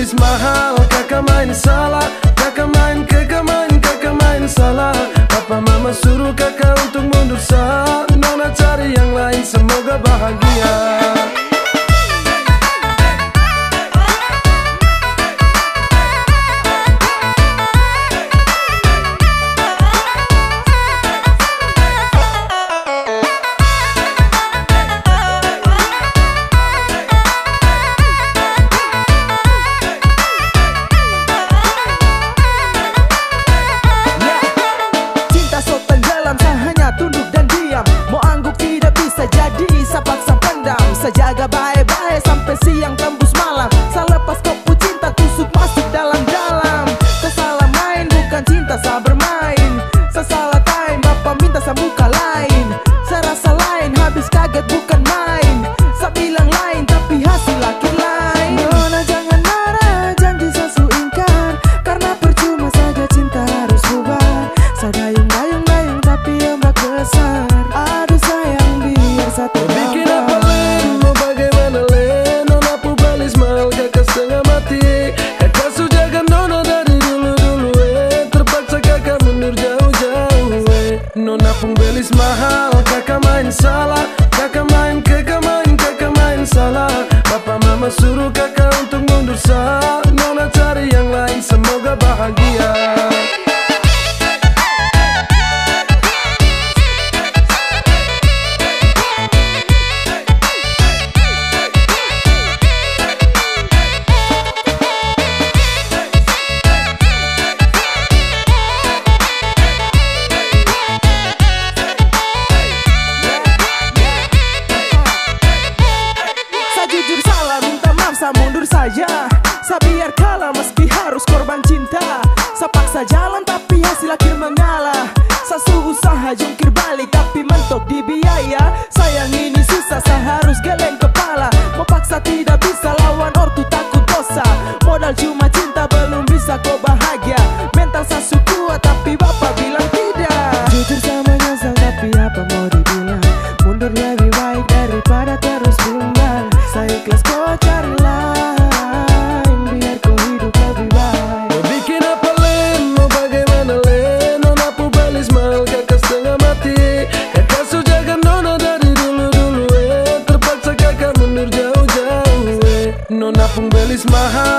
belis mahal, kakak main salah. Kakak main salah. Papa mama suruh kakak untuk mundur sah. Nona cari yang lain, semoga bahagia. Jaga baik-baik sampai siang tembus malam. Selepas kopu cinta tusuk masuk dalam-dalam. Sesalah main bukan cinta, saya bermain. Sesalah time bapak minta saya buka lain. Saya rasa lain, habis kaget bukan main. Saya bilang lain tapi hasil akhir lain. Nona jangan marah, janji saya ingkar. Karena percuma saja cinta harus bubar. Saya dayung-dayung tapi ombak besar. Aduh sayang biar saya bikin apa Len? Mau bagaimana Len? Nona pu belis mahal, kakak setengah mati. Kakak sujaga nona dari dulu-dulu terpaksa kakak mundur jauh-jauh Nona pun belis mahal, kakak main salah. Kakak main salah. Papa mama suruh kakak untuk mundur sah. Nona cari yang lain, semoga bahagia. Saya mundur saja, saya biar kalah meski harus korban cinta. Saya paksa jalan tapi hasil akhir mengalah. Saya usaha jungkir balik tapi mentok di biaya. Sayang ini susah, saya harus geleng kepala. Mau paksa tidak bisa, lawan ortu takut dosa. Modal cuma cinta belum bisa kau bahagia. Mental saya kuat tapi bapak bilang tidak. Jujur sama nyesel tapi apa mau dibilang. Mundur lebih baik daripada terus bimbang. Saya ikhlas kau cari lain, biar kau hidup lebih baik. Mau bikin apa Len? Mau bagaimana Len? Nona pu belis mahal, kakak setengah mati. Kakak sujaga nona dari dulu-dulu terpaksa kakak mundur jauh-jauh Nona pun belis mahal.